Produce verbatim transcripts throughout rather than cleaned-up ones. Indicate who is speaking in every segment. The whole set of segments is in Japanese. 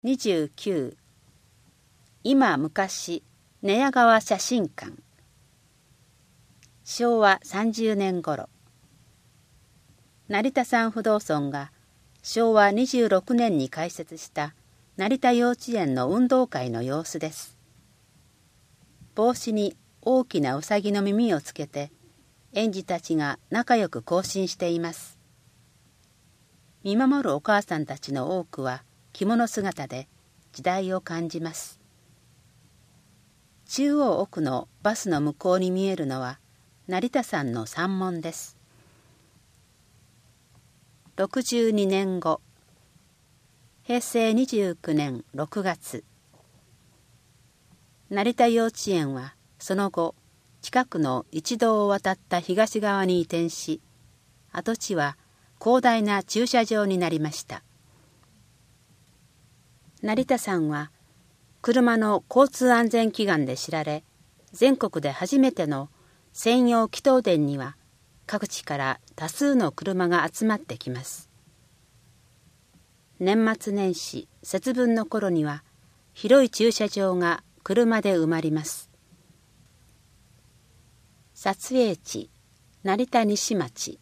Speaker 1: にじゅうきゅう今昔寝屋川写真館。しょうわさんじゅうねん頃、成田山不動尊がしょうわにじゅうろくねんに開設した成田幼稚園の運動会の様子です。帽子に大きなうさぎの耳をつけて園児たちが仲良く行進しています。見守るお母さんたちの多くは着物姿で時代を感じます。中央奥のバスの向こうに見えるのは成田山の山門です。ろくじゅうにねんご、へいせいにじゅうきゅうねんろくがつ、成田幼稚園はその後近くの一道を渡った東側に移転し、跡地は広大な駐車場になりました。成田山は車の交通安全祈願で知られ、全国で初めての専用祈祷殿には各地から多数の車が集まってきます。年末年始節分の頃には広い駐車場が車で埋まります。撮影地成田西町。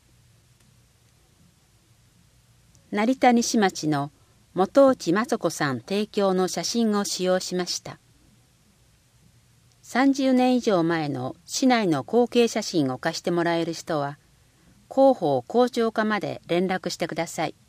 Speaker 1: 成田西町の元内雅子さん提供の写真を使用しました。さんじゅうねん以上前の市内の後継写真を貸してもらえる人は広報広聴課まで連絡してください。